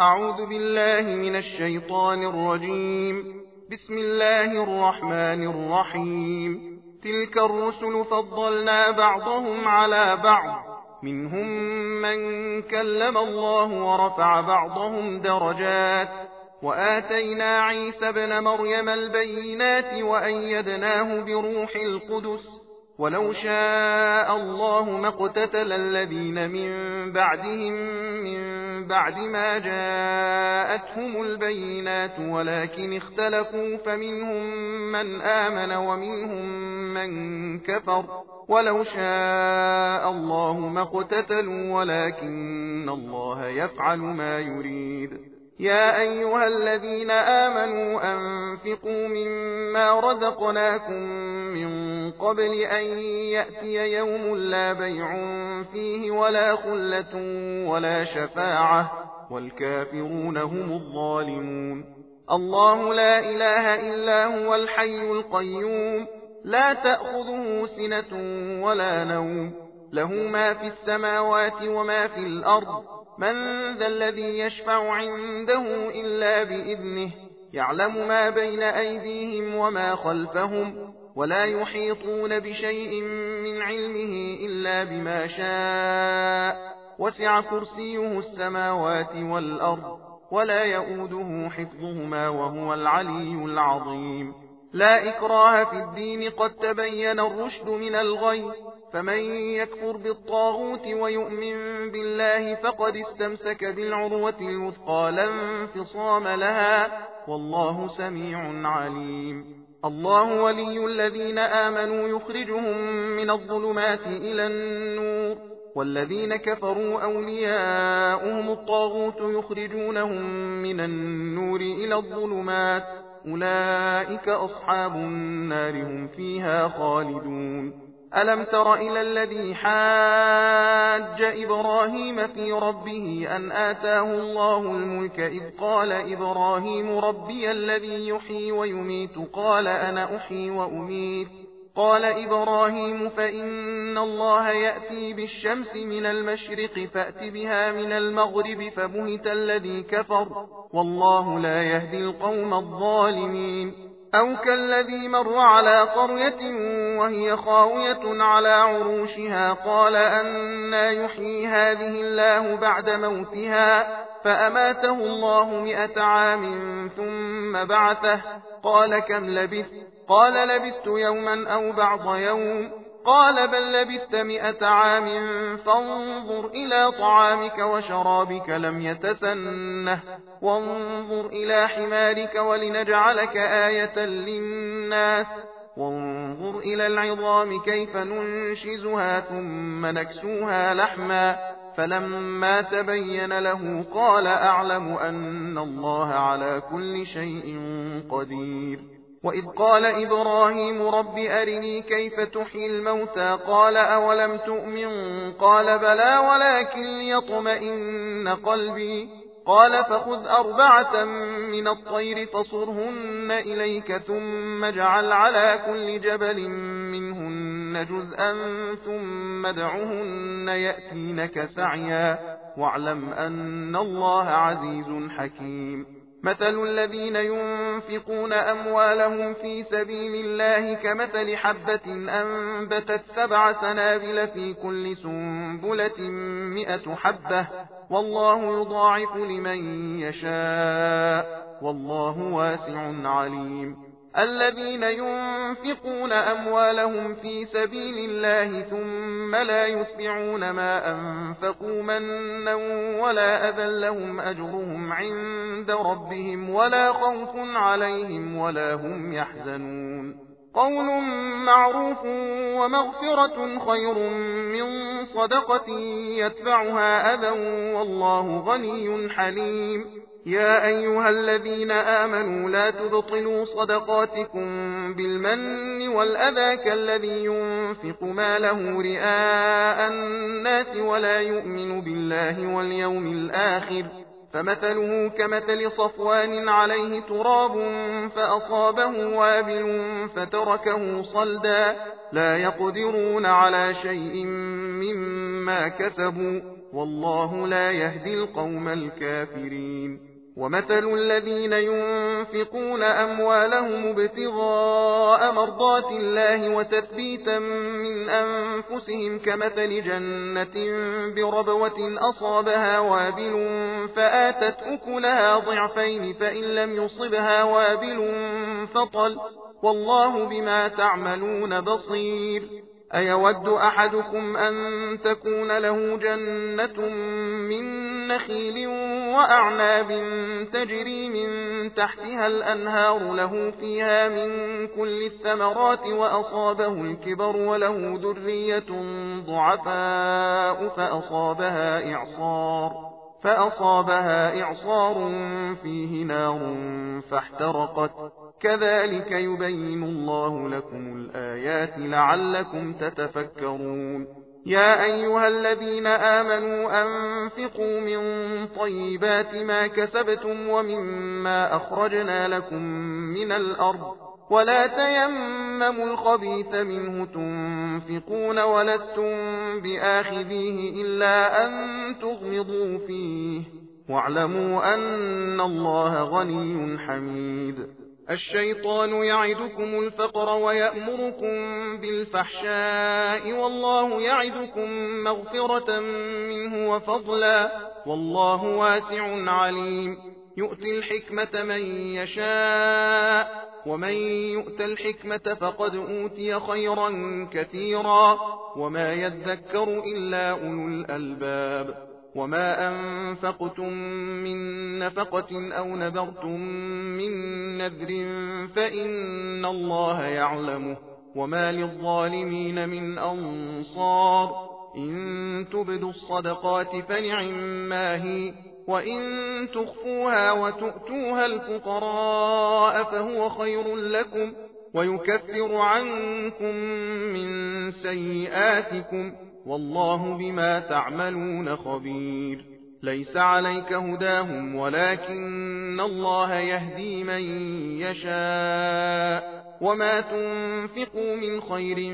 أعوذ بالله من الشيطان الرجيم. بسم الله الرحمن الرحيم. تلك الرسل فضلنا بعضهم على بعض، منهم من كلم الله ورفع بعضهم درجات، وآتينا عيسى ابن مريم البينات وأيدناه بروح القدس، ولو شاء الله ما اقتتل الذين من بعدهم من بعد ما جاءتهم البينات ولكن اختلفوا، فمنهم من آمن ومنهم من كفر، ولو شاء الله ما اقتتلوا ولكن الله يفعل ما يريد. يا أيها الذين آمنوا أنفقوا مما رزقناكم من قبل أن يأتي يوم لا بيع فيه ولا خلة ولا شفاعة، والكافرون هم الظالمون. الله لا إله إلا هو الحي القيوم، لا تأخذه سنة ولا نوم، له ما في السماوات وما في الأرض. من ذا الذي يشفع عنده إلا بإذنه، يعلم ما بين أيديهم وما خلفهم، ولا يحيطون بشيء من علمه إلا بما شاء، وسع كرسيه السماوات والأرض، ولا يؤوده حفظهما وهو العلي العظيم. لا إكراه في الدين، قد تبين الرشد من الغي، فمن يكفر بالطاغوت ويؤمن بالله فقد استمسك بالعروة الوثقى لا انفصام لها، والله سميع عليم. الله ولي الذين آمنوا يخرجهم من الظلمات إلى النور، والذين كفروا أولياؤهم الطاغوت يخرجونهم من النور إلى الظلمات، أولئك أصحاب النار هم فيها خالدون. ألم تر إلى الذي حاج إبراهيم في ربه أن آتاه الله الملك، إذ قال إبراهيم ربي الذي يحيي ويميت، قال أنا أحيي وأميت. قال إبراهيم فإن الله يأتي بالشمس من المشرق فأت بها من المغرب، فبهت الذي كفر، والله لا يهدي القوم الظالمين. أو كالذي مر على قرية وهي خاوية على عروشها، قال أنى يحيي هذه الله بعد موتها، فأماته الله 100 عام ثم بعثه، قال كم لبثت؟ قال لبثت يوما أو بعض يوم، قال بل لبثت 100 عام فانظر إلى طعامك وشرابك لم يتسنه، وانظر إلى حمارك ولنجعلك آية للناس، وانظر إلى العظام كيف ننشزها ثم نكسوها لحما، فلما تبين له قال أعلم أن الله على كل شيء قدير. وإذ قال إبراهيم رب أرني كيف تحيي الموتى، قال أولم تؤمن؟ قال بلى ولكن ليطمئن قلبي، قال فخذ 4 من الطير فصرهن إليك، ثم اجعل على كل جبل منهن جزءا ثم ادعهن يأتينك سعيا، واعلم أن الله عزيز حكيم. مثل الذين ينفقون أموالهم في سبيل الله كمثل حبة أنبتت 7 سنابل في كل سنبلة 100 حبة، والله يضاعف لمن يشاء، والله واسع عليم. الذين ينفقون أموالهم في سبيل الله ثم لا يتبعون ما أنفقوا منا ولا أذى لهم أجرهم عند ربهم ولا خوف عليهم ولا هم يحزنون. قول معروف ومغفرة خير من صدقة يتبعها أذى، والله غني حليم. يا أيها الذين آمنوا لا تبطلوا صدقاتكم بالمن والأذى، كالذي ينفق ماله رئاء الناس ولا يؤمن بالله واليوم الآخر، فمثله كمثل صفوان عليه تراب فأصابه وابل فتركه صلدا، لا يقدرون على شيء مما كسبوا، والله لا يهدي القوم الكافرين. ومثل الذين ينفقون أموالهم ابتغاء مرضات الله وتثبيتا من أنفسهم كمثل جنة بربوة أصابها وابل فآتت أكلها ضعفين فإن لم يصبها وابل فطل والله بما تعملون بصير. أيود أحدكم أن تكون له جنة من نخيل وأعناب تجري من تحتها الأنهار له فيها من كل الثمرات وأصابه الكبر وله ذرية ضعفاء فأصابها إعصار فيه نار فاحترقت كذلك يبين الله لكم الآيات لعلكم تتفكرون. يا أيها الذين آمنوا أنفقوا من طيبات ما كسبتم ومما أخرجنا لكم من الأرض ولا تيمموا الخبيث منه تنفقون ولستم بآخذيه إلا أن تغمضوا فيه واعلموا أن الله غني حميد. الشيطان يعدكم الفقر ويأمركم بالفحشاء والله يعدكم مغفرة منه وفضلا والله واسع عليم. يؤتي الحكمة من يشاء ومن يؤت الحكمة فقد أوتي خيرا كثيرا وما يذكر إلا أولو الألباب. وما أنفقتم من نفقة أو نذرتم من نذر فإن الله يعلمه وما للظالمين من أنصار. إن تبدوا الصدقات فنعما هي وإن تخفوها وتؤتوها الفقراء فهو خير لكم ويكفر عنكم من سيئاتكم والله بما تعملون خبير. ليس عليك هداهم ولكن الله يهدي من يشاء وما تنفقوا من خير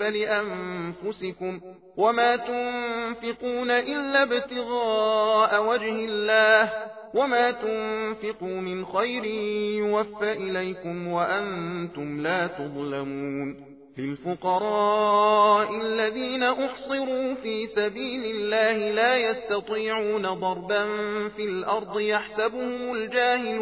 فلأنفسكم وما تنفقون إلا ابتغاء وجه الله وما تنفقوا من خير يوفى إليكم وأنتم لا تظلمون. للفقراء الذين أحصروا في سبيل الله لا يستطيعون ضربا في الأرض يحسبهم الجاهل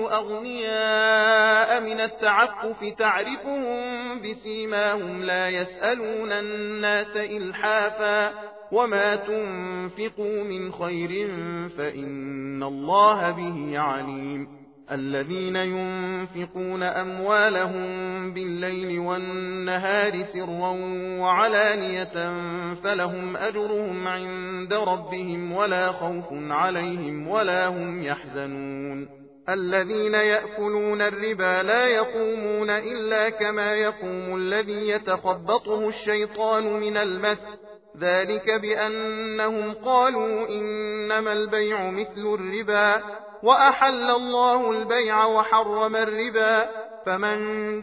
أغنياء من التعفف تعرفهم بسيماهم لا يسألون الناس إلحافا وما تنفقوا من خير فإن الله به عليم. الذين ينفقون أموالهم بالليل والنهار سرا وعلانية فلهم أجرهم عند ربهم ولا خوف عليهم ولا هم يحزنون. الذين يأكلون الربا لا يقومون إلا كما يقوم الذي يتخبطه الشيطان من المس ذلك بأنهم قالوا إنما البيع مثل الربا وأحل الله البيع وحرم الربا. فمن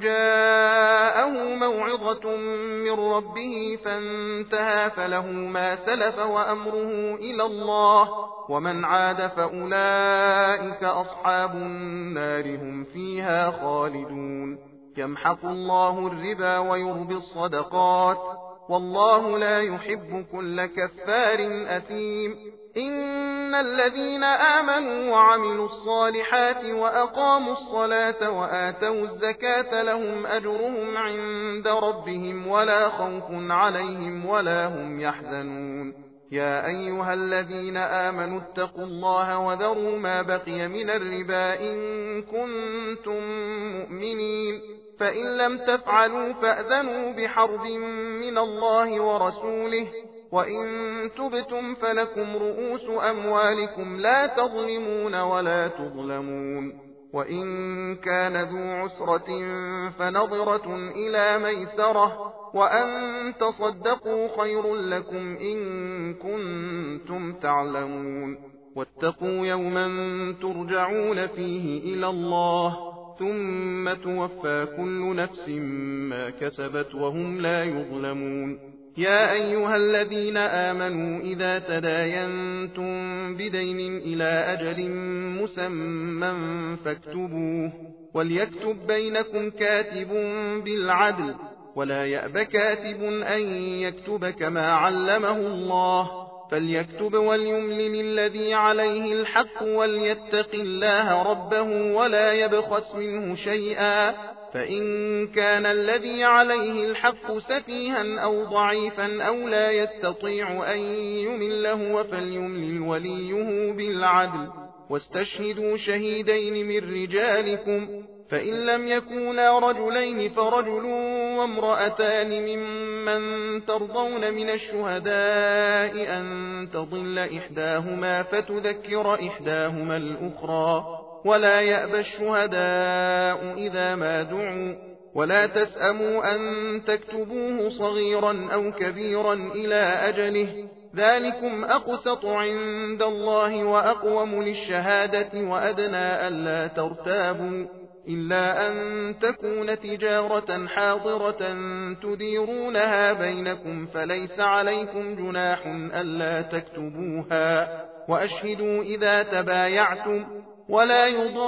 جاءه موعظة من ربه فانتهى فله ما سلف وأمره إلى الله ومن عاد فأولئك أصحاب النار هم فيها خالدون. يمحق الله الربا ويربي الصدقات والله لا يحب كل كفار أثيم. إن الذين آمنوا وعملوا الصالحات وأقاموا الصلاة وآتوا الزكاة لهم أجرهم عند ربهم ولا خوف عليهم ولا هم يحزنون. يا أيها الذين آمنوا اتقوا الله وذروا ما بقي من الربا إن كنتم مؤمنين فإن لم تفعلوا فأذنوا بحرب من الله ورسوله وإن تبتم فلكم رؤوس أموالكم لا تظلمون ولا تظلمون. وإن كان ذو عسرة فنظرة إلى ميسرة وأن تصدقوا خير لكم إن كنتم تعلمون. واتقوا يوما ترجعون فيه إلى الله ثم توفى كل نفس ما كسبت وهم لا يظلمون. يا أيها الذين آمنوا إذا تداينتم بدين إلى أجل مسمى فاكتبوه وليكتب بينكم كاتب بالعدل ولا يأب كاتب أن يكتب كما علمه الله فليكتب وليملل الذي عليه الحق وليتق الله ربه ولا يبخس منه شيئا فإن كان الذي عليه الحق سفيها أو ضعيفا أو لا يستطيع أن يمله فليملل وليه بالعدل واستشهدوا شهيدين من رجالكم فإن لم يكونا رجلين فرجل وامرأتان ممن ترضون من الشهداء أن تضل إحداهما فتذكر إحداهما الأخرى ولا يأبى الشهداء إذا ما دعوا ولا تسأموا أن تكتبوه صغيرا أو كبيرا إلى أجله ذلكم أقسط عند الله وأقوم للشهادة وأدنى ألا ترتابوا إلا أن تكون تجارة حاضرة تديرونها بينكم فليس عليكم جناح ألا تكتبوها وأشهدوا إذا تبايعتم ولا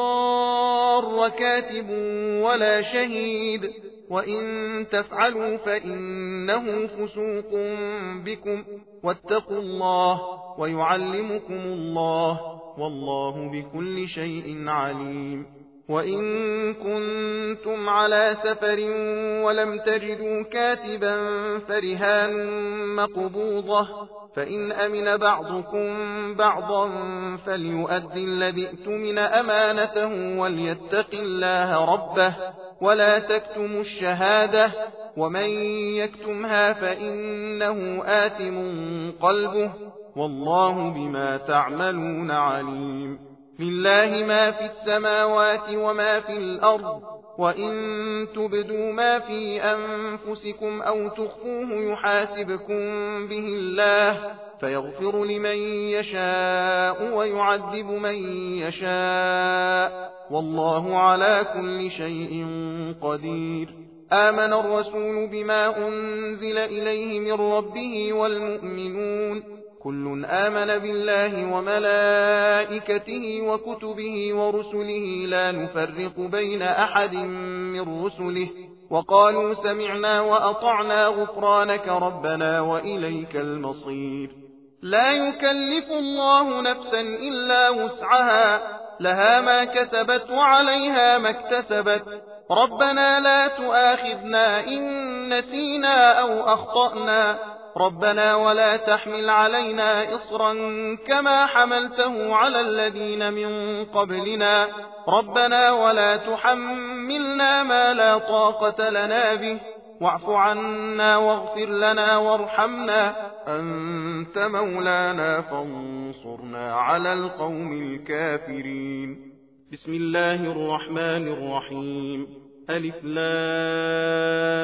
يضار كاتب ولا شهيد وإن تفعلوا فإنه فسوق بكم واتقوا الله ويعلمكم الله والله بكل شيء عليم وإن كنتم على سفر ولم تجدوا كاتبا فرهان مقبوضة فإن أمن بعضكم بعضا فليؤدي الذي ائتمن أمانته وليتق الله ربه ولا تكتموا الشهادة ومن يكتمها فإنه آثم قلبه والله بما تعملون عليم لله ما في السماوات وما في الأرض وإن تبدوا ما في أنفسكم أو تخفوه يحاسبكم به الله فيغفر لمن يشاء ويعذب من يشاء والله على كل شيء قدير آمن الرسول بما أنزل إليه من ربه والمؤمنون كل آمن بالله وملائكته وكتبه ورسله لا نفرق بين أحد من رسله وقالوا سمعنا وأطعنا غفرانك ربنا وإليك المصير لا يكلف الله نفسا إلا وسعها لها ما كسبت وعليها ما اكتسبت ربنا لا تؤاخذنا إن نسينا أو أخطأنا ربنا ولا تحمل علينا إصرا كما حملته على الذين من قبلنا ربنا ولا تحملنا ما لا طاقة لنا به واعف عنا واغفر لنا وارحمنا أنت مولانا فانصرنا على القوم الكافرين بسم الله الرحمن الرحيم ألف لام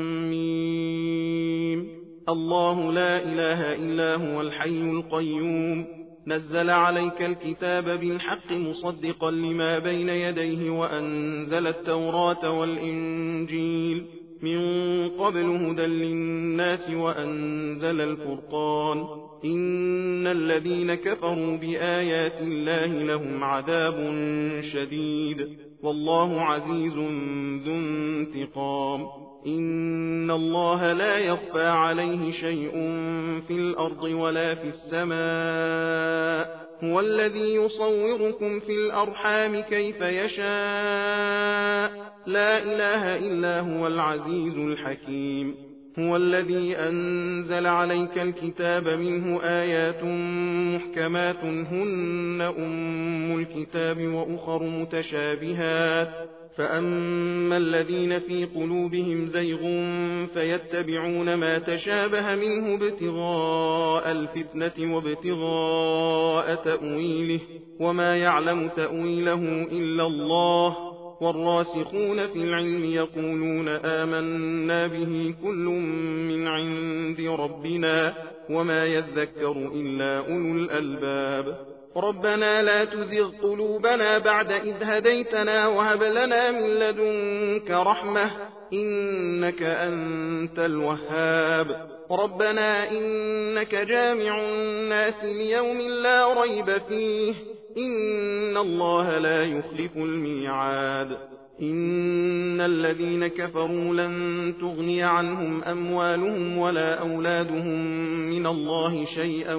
ميم الله لا إله إلا هو الحي القيوم نزل عليك الكتاب بالحق مصدقا لما بين يديه وأنزل التوراة والإنجيل من قبل هدى للناس وأنزل الفرقان إن الذين كفروا بآيات الله لهم عذاب شديد والله عزيز ذو انتقام إن الله لا يخفى عليه شيء في الأرض ولا في السماء هو الذي يصوركم في الأرحام كيف يشاء لا إله إلا هو العزيز الحكيم هو الذي أنزل عليك الكتاب منه آيات محكمات هن أم الكتاب وأخر متشابهات فأما الذين في قلوبهم زيغ فيتبعون ما تشابه منه ابتغاء الفتنة وابتغاء تأويله وما يعلم تأويله إلا الله والراسخون في العلم يقولون آمنا به كل من عند ربنا وما يذكر إلا أولو الألباب ربنا لا تزغ قلوبنا بعد إذ هديتنا وهب لنا من لدنك رحمة إنك أنت الوهاب ربنا إنك جامع الناس ليوم لا ريب فيه إن الله لا يخلف الميعاد إن الذين كفروا لن تغني عنهم أموالهم ولا أولادهم من الله شيئا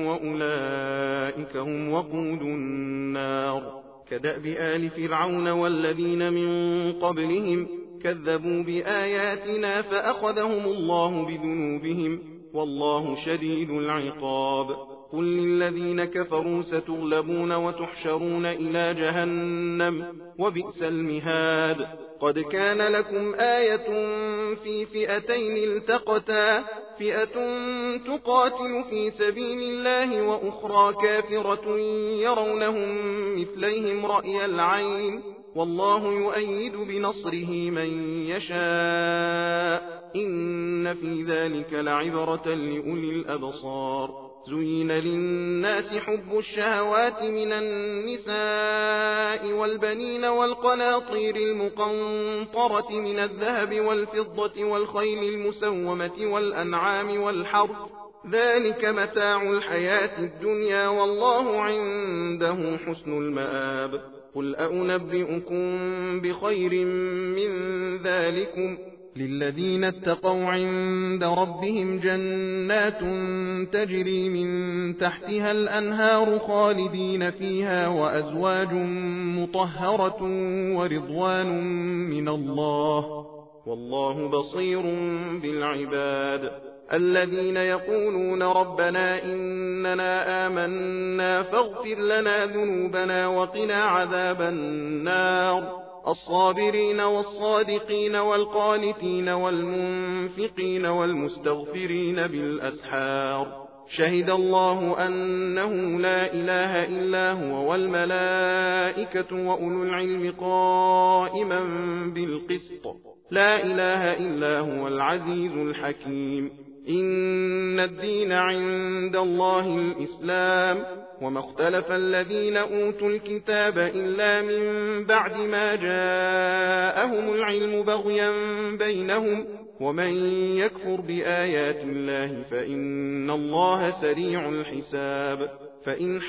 وأولئك هم وقود النار كدأب آل فرعون والذين من قبلهم كذبوا بآياتنا فأخذهم الله بذنوبهم والله شديد العقاب قل للذين كفروا ستغلبون وتحشرون إلى جهنم وبئس المهاد قد كان لكم آية في فئتين التقتا فئة تقاتل في سبيل الله وأخرى كافرة يرونهم مثليهم رأي العين والله يؤيد بنصره من يشاء إن في ذلك لعبرة لأولي الأبصار زين للناس حب الشهوات من النساء والبنين والقناطير المقنطرة من الذهب والفضة والخيل المسومة والأنعام والحرث ذلك متاع الحياة الدنيا والله عنده حسن المآب قل أنبئكم بخير من ذلكم للذين اتقوا عند ربهم جنات تجري من تحتها الأنهار خالدين فيها وأزواج مطهرة ورضوان من الله والله بصير بالعباد الذين يقولون ربنا إننا آمنا فاغفر لنا ذنوبنا وقنا عذاب النار الصابرين والصادقين والقانتين والمنفقين والمستغفرين بالأسحار شهد الله أنه لا إله إلا هو والملائكة وأولو العلم قائما بالقسط لا إله إلا هو العزيز الحكيم إن الدين عند الله الإسلام وما اختلف الذين أوتوا الكتاب إلا من بعد ما جاءهم العلم بغيا بينهم ومن يكفر بآيات الله فإن الله سريع الحساب فإن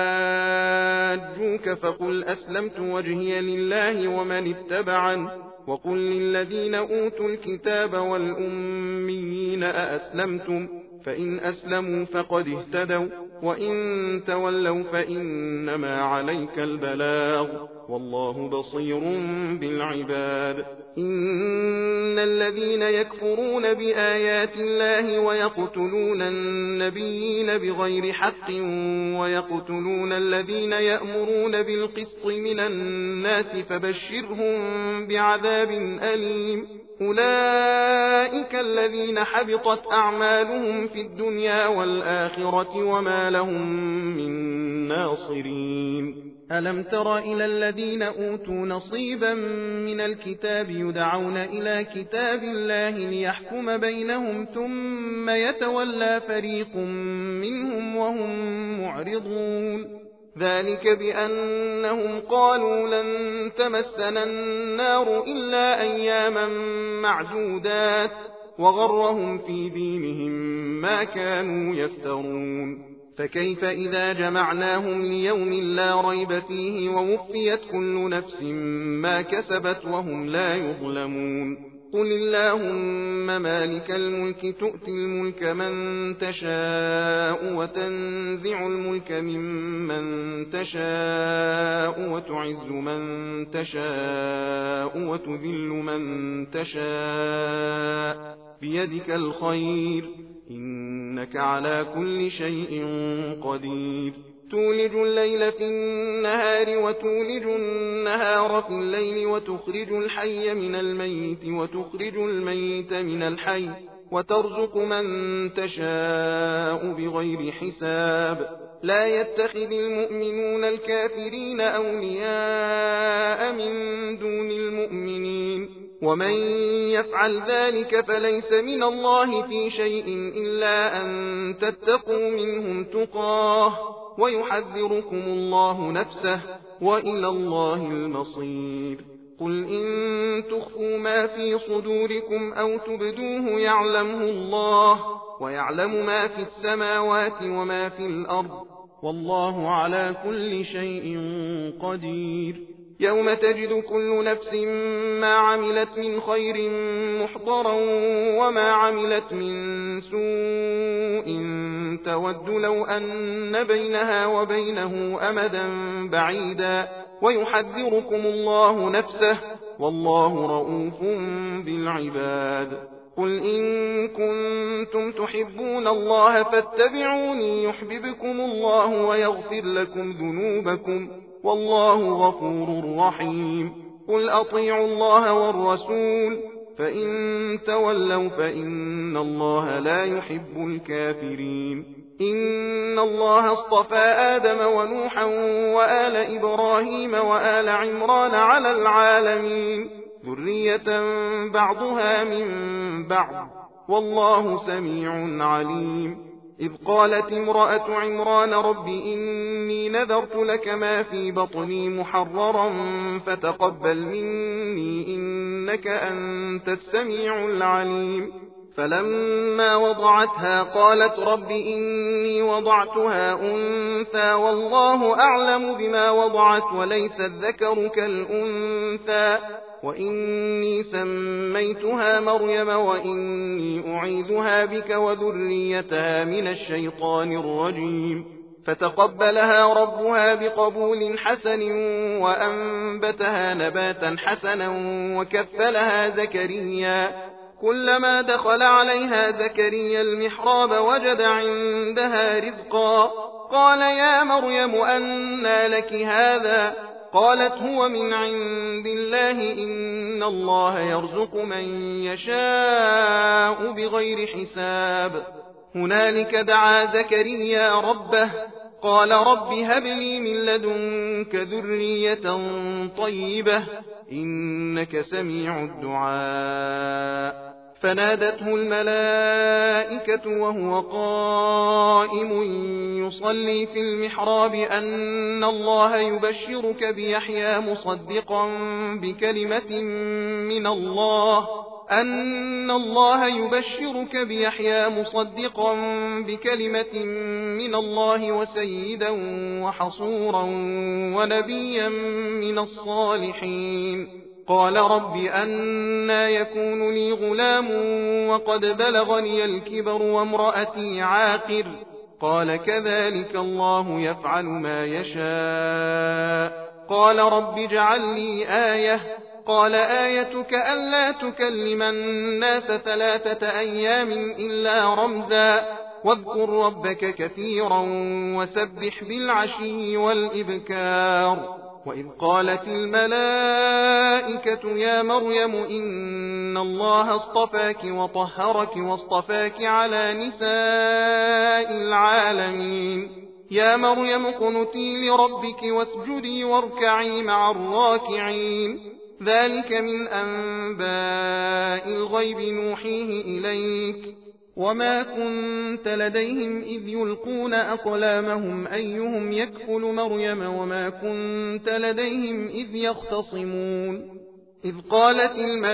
حاجوك فقل أسلمت وجهي لله ومن اتبعن وقل للذين أوتوا الكتاب والأميين أأسلمتم فإن أسلموا فقد اهتدوا وإن تولوا فإنما عليك البلاغ والله بصير بالعباد إن الذين يكفرون بآيات الله ويقتلون النبيين بغير حق ويقتلون الذين يأمرون بالقسط من الناس فبشرهم بعذاب أليم أولئك الذين حبطت أعمالهم في الدنيا والآخرة وما لهم من ناصرين ألم تر إلى الذين أوتوا نصيبا من الكتاب يدعون إلى كتاب الله ليحكم بينهم ثم يتولى فريق منهم وهم معرضون ذلك بأنهم قالوا لن تمسنا النار إلا أياما معدودات وغرهم في دينهم ما كانوا يفترون فكيف إذا جمعناهم ليوم لا ريب فيه ووفيت كل نفس ما كسبت وهم لا يظلمون قل اللهم مالك الملك تؤتي الملك من تشاء وتنزع الملك ممن تشاء وتعز من تشاء وتذل من تشاء بيدك الخير إنك على كل شيء قدير تولج الليل في النهار وتولج النهار في الليل وتخرج الحي من الميت وتخرج الميت من الحي وترزق من تشاء بغير حساب لا يتخذ المؤمنون الكافرين أولياء من دون المؤمنين ومن يفعل ذلك فليس من الله في شيء إلا أن تتقوا منهم تقاه ويحذركم الله نفسه وإلى الله المصير. قل إن تخفوا ما في صدوركم أو تبدوه يعلمه الله ويعلم ما في السماوات وما في الأرض والله على كل شيء قدير. يوم تجد كل نفس ما عملت من خير محضرا وما عملت من سوء تود لو أن بينها وبينه أمدا بعيدا ويحذركم الله نفسه والله رؤوف بالعباد. قل إن كنتم تحبون الله فاتبعوني يحببكم الله ويغفر لكم ذنوبكم والله غفور رحيم. قل أطيعوا الله والرسول فإن تولوا فإن الله لا يحب الكافرين. إن الله اصطفى آدم ونوحا وآل إبراهيم وآل عمران على العالمين ذرية بعضها من بعض والله سميع عليم. إذ قالت امرأة عمران رب إني نذرت لك ما في بطني محررا فتقبل مني إنك أنت السميع العليم. فلما وضعتها قالت رب إني وضعتها أنثى والله أعلم بما وضعت وليس الذكر كالأنثى وإني سميتها مريم وإني أعيذها بك وذريتها من الشيطان الرجيم. فتقبلها ربها بقبول حسن وأنبتها نباتا حسنا وكفلها زكريا. كلما دخل عليها زكريا المحراب وجد عندها رزقا قال يا مريم أنى لك هذا؟ قالت هو من عند الله إن الله يرزق من يشاء بغير حساب. هنالك دعا زكريا ربه قال رب هب لي من لدنك ذرية طيبة إنك سميع الدعاء. فنادته الملائكة وهو قائم يصلي في المحراب أن الله يبشرك بيحيى مصدقا بكلمة من الله وسيدا وحصورا ونبيا من الصالحين. قال رب أنى يكون لي غلام وقد بلغني الكبر وامرأتي عاقر؟ قال كذلك الله يفعل ما يشاء. قال رب اجعل لي آية. قال آيتك ألا تكلم الناس 3 أيام إلا رمزا واذكر ربك كثيرا وسبح بالعشي والإبكار. وإذ قالت الملائكة يا مريم إن الله اصطفاك وطهرك واصطفاك على نساء العالمين. يا مريم اقنتي لربك واسجدي واركعي مع الراكعين. ذلك من أنباء الغيب نوحيه إليك وما كنت لديهم إذ يلقون أقلامهم أيهم يكفل مريم وما كنت لديهم إذ يختصمون. إذ قالت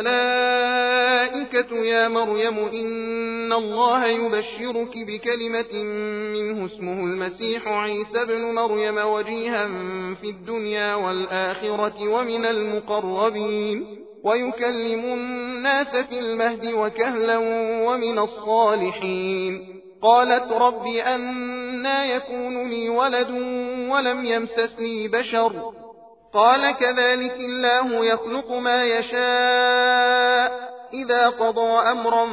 الملائكة يا مريم إن الله يبشرك بكلمة منه اسمه المسيح عيسى بن مريم وجيها في الدنيا والآخرة ومن المقربين ويكلم الناس في المهد وكهلا ومن الصالحين. قالت رب أنى يكون لي ولد ولم يمسسني بشر؟ قال كذلك الله يخلق ما يشاء إذا قضى أمرا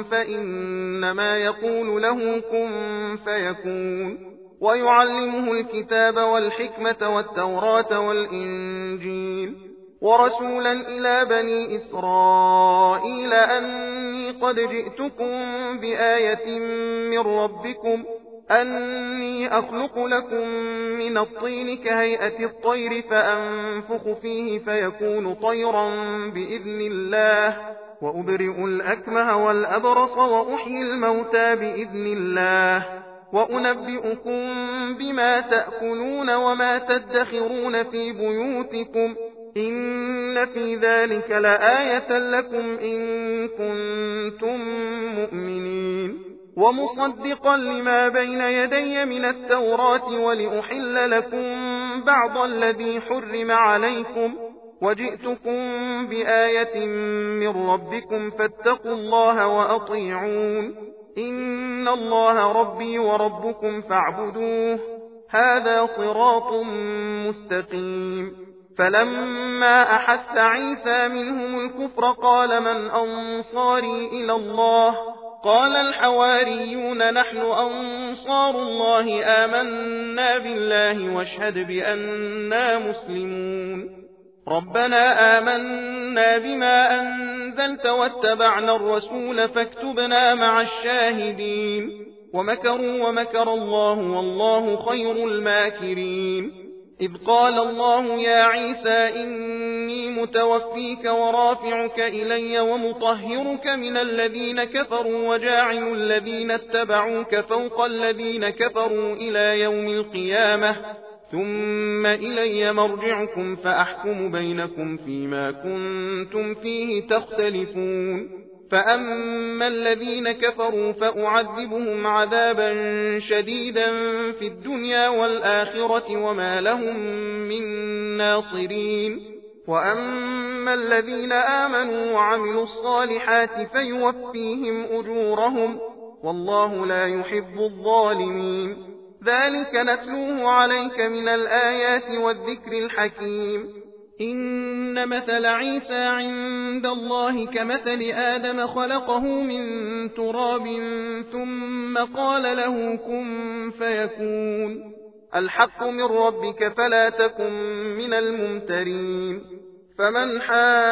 فإنما يقول له كن فيكون. ويعلمه الكتاب والحكمة والتوراة والإنجيل ورسولا إلى بني إسرائيل أني قد جئتكم بآية من ربكم أني أخلق لكم من الطين كهيئة الطير فأنفخ فيه فيكون طيرا بإذن الله وأبرئ الأكمه والأبرص وأحيي الموتى بإذن الله وأنبئكم بما تأكلون وما تدخرون في بيوتكم إن في ذلك لآية لكم إن كنتم مؤمنين ومصدقا لما بين يدي من التوراة ولأحل لكم بعض الذي حرم عليكم وجئتكم بآية من ربكم فاتقوا الله وأطيعون إن الله ربي وربكم فاعبدوه هذا صراط مستقيم فلما أحس عيسى منهم الكفر قال من أنصاري إلى الله قال الحواريون نحن أنصار الله آمنا بالله واشهد بأننا مسلمون ربنا آمنا بما أنزلت واتبعنا الرسول فاكتبنا مع الشاهدين ومكروا ومكر الله والله خير الماكرين إذ قال الله يا عيسى إني متوفيك ورافعك إلي ومطهرك من الذين كفروا وجاعل الذين اتبعوك فوق الذين كفروا إلى يوم القيامة ثم إلي مرجعكم فأحكم بينكم فيما كنتم فيه تختلفون فأما الذين كفروا فأعذبهم عذابا شديدا في الدنيا والآخرة وما لهم من ناصرين وأما الذين آمنوا وعملوا الصالحات فيوفيهم أجورهم والله لا يحب الظالمين ذلك نتلوه عليك من الآيات والذكر الحكيم إن مثل عيسى عند الله كمثل آدم خلقه من تراب ثم قال له كن فيكون الحق من ربك فلا تكن من الممترين فمن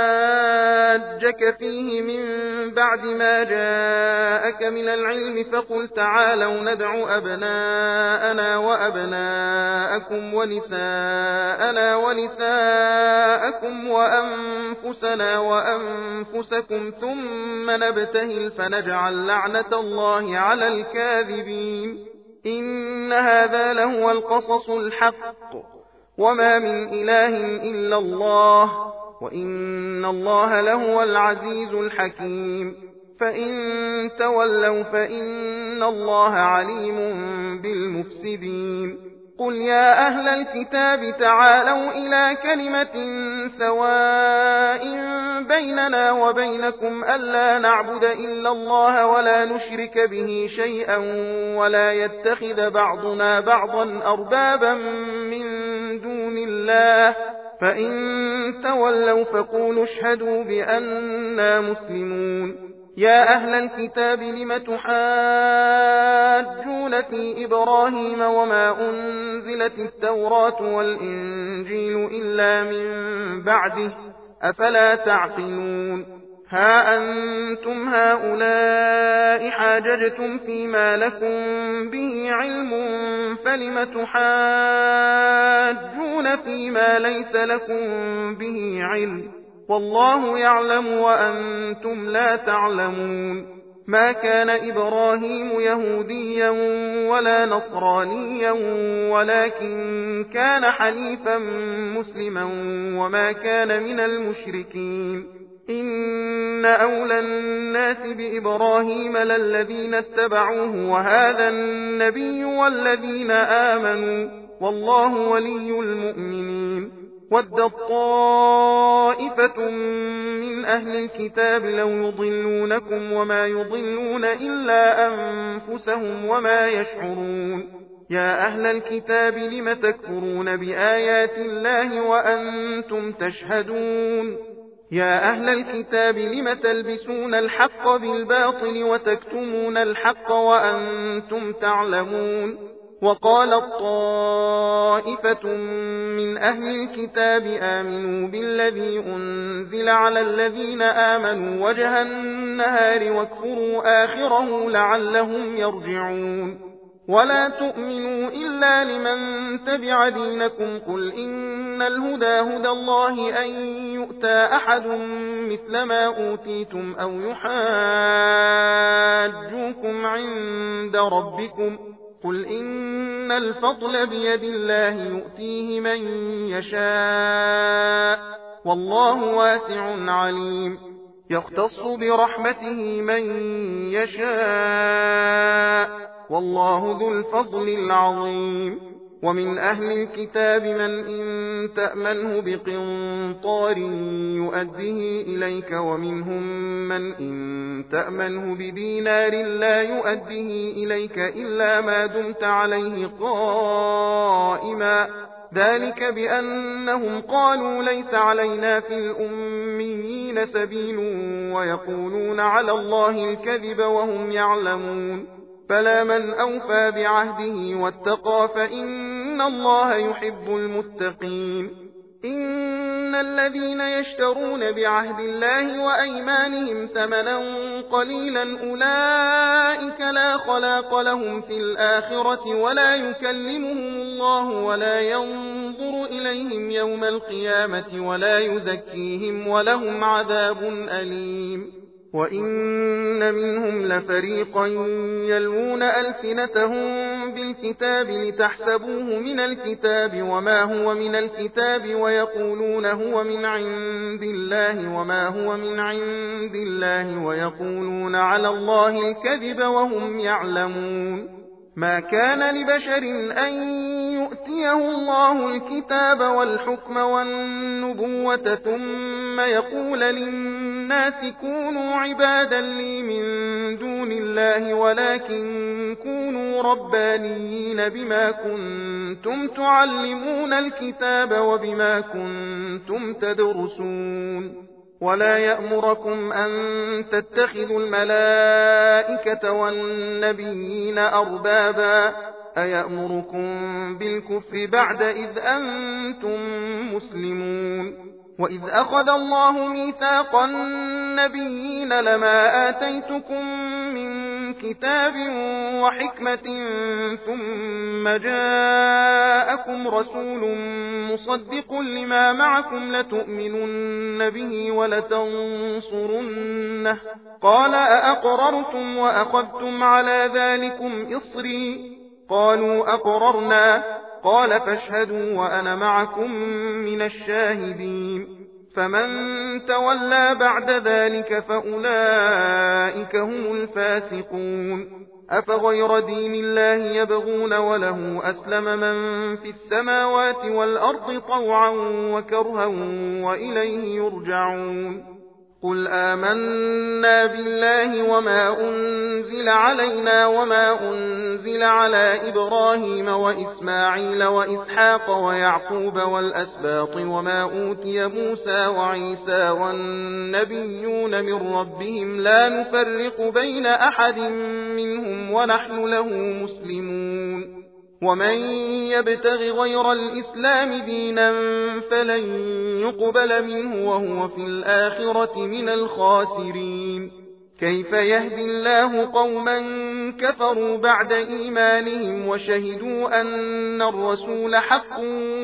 حاجك فيه من بعد ما جاءك من العلم فقل تعالوا ندع أبناءنا وأبناءكم ونساءنا ونساءكم وأنفسنا وأنفسكم ثم نبتهل فنجعل لعنة الله على الكاذبين إن هذا لهو القصص الحق وما من إله إلا الله وإن الله لهو العزيز الحكيم فإن تولوا فإن الله عليم بالمفسدين قل يا أهل الكتاب تعالوا إلى كلمة سواء بيننا وبينكم ألا نعبد إلا الله ولا نشرك به شيئا ولا يتخذ بعضنا بعضا أربابا من دون الله فإن تولوا فقولوا اشهدوا بأننا مسلمون يا أهل الكتاب لم تحاجون في إبراهيم وما أنزلت التوراة والإنجيل إلا من بعده أفلا تعقلون ها أنتم هؤلاء حاججتم فيما لكم به علم فلم تحاجون فيما ليس لكم به علم والله يعلم وأنتم لا تعلمون ما كان إبراهيم يهوديا ولا نصرانيا ولكن كان حنيفا مسلما وما كان من المشركين إن أولى الناس بإبراهيم للذين اتبعوه وهذا النبي والذين آمنوا والله ولي المؤمنين ودت طائفة من أهل الكتاب لو يضلونكم وما يضلون إلا أنفسهم وما يشعرون يا أهل الكتاب لم تكفرون بآيات الله وأنتم تشهدون يا أهل الكتاب لم تلبسون الحق بالباطل وتكتمون الحق وأنتم تعلمون وقالت طائفة من أهل الكتاب آمنوا بالذي أنزل على الذين آمنوا وجه النهار واكفروا آخره لعلهم يرجعون ولا تؤمنوا إلا لمن تبع دينكم قل إن الهدى هدى الله أن يؤتى أحد مثل ما أوتيتم أو يحاجوكم عند ربكم قل إن الفضل بيد الله يؤتيه من يشاء والله واسع عليم يختص برحمته من يشاء والله ذو الفضل العظيم ومن أهل الكتاب من إن تأمنه بقنطار يؤديه إليك ومنهم من إن تأمنه بدينار لا يؤديه إليك إلا ما دمت عليه قائما ذلك بأنهم قالوا ليس علينا في الأميين سبيل ويقولون على الله الكذب وهم يعلمون فلا من أوفى بعهده واتقى فإن الله يحب المتقين إن الذين يشترون بعهد الله وأيمانهم ثمنا قليلا أولئك لا خلاق لهم في الآخرة ولا يكلمهم الله ولا ينظر إليهم يوم القيامة ولا يزكيهم ولهم عذاب أليم وإن منهم لفريقا يلوون ألسنتهم بالكتاب لتحسبوه من الكتاب وما هو من الكتاب ويقولون هو من عند الله وما هو من عند الله ويقولون على الله الكذب وهم يعلمون ما كان لبشر أن يؤتيه الله الكتاب والحكم والنبوة ثم يقول للناس كونوا عبادا لي من دون الله ولكن كونوا ربانيين بما كنتم تعلمون الكتاب وبما كنتم تدرسون ولا يأمركم أن تتخذوا الملائكة والنبيين أربابا أيأمركم بالكفر بعد إذ أنتم مسلمون وإذ أخذ الله ميثاق النبيين لما آتيتكم من كتاب وحكمة ثم جاءكم رسول مصدق لما معكم لتؤمنن به ولتنصرنه قال أأقررتم وأخذتم على ذلكم إصري قالوا أقررنا قال فاشهدوا وأنا معكم من الشاهدين فمن تولى بعد ذلك فأولئك هم الفاسقون أفغير دين الله يبغون وله أسلم من في السماوات والأرض طوعا وكرها وإليه يرجعون قل آمنا بالله وما أنزل علينا وما أنزل على إبراهيم وإسماعيل وإسحاق ويعقوب والأسباط وما أوتي موسى وعيسى والنبيون من ربهم لا نفرق بين أحد منهم ونحن له مسلمون ومن يبتغ غير الإسلام دينا فلن يقبل منه وهو في الآخرة من الخاسرين كيف يهدي الله قوما كفروا بعد إيمانهم وشهدوا أن الرسول حق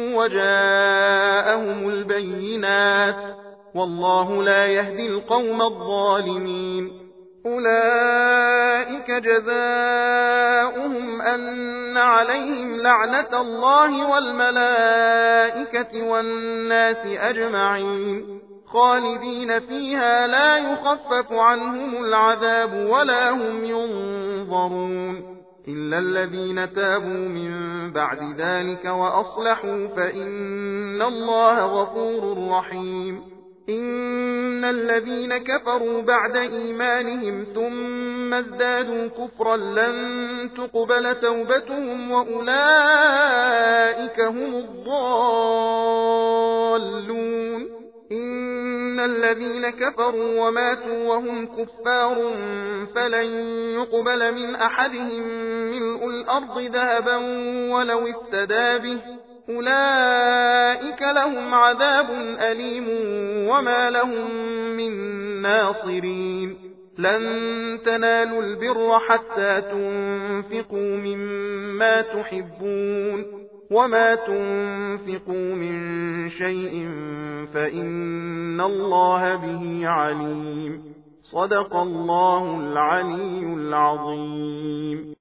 وجاءهم البينات والله لا يهدي القوم الظالمين أولئك جزاؤهم أن عليهم لعنة الله والملائكة والناس أجمعين خالدين فيها لا يخفف عنهم العذاب ولا هم ينظرون إلا الذين تابوا من بعد ذلك وأصلحوا فإن الله غفور رحيم إن الذين كفروا بعد إيمانهم ثم ازدادوا كفرا لن تقبل توبتهم وأولئك هم الضالون إن الذين كفروا وماتوا وهم كفار فلن يقبل من أحدهم ملء الأرض ذهبا ولو افتدى به أولئك لهم عذاب أليم وما لهم من ناصرين لن تنالوا البر حتى تنفقوا تنفقوا مما تحبون وما تنفقوا من شيء فإن الله به عليم. صدق الله العلي العظيم.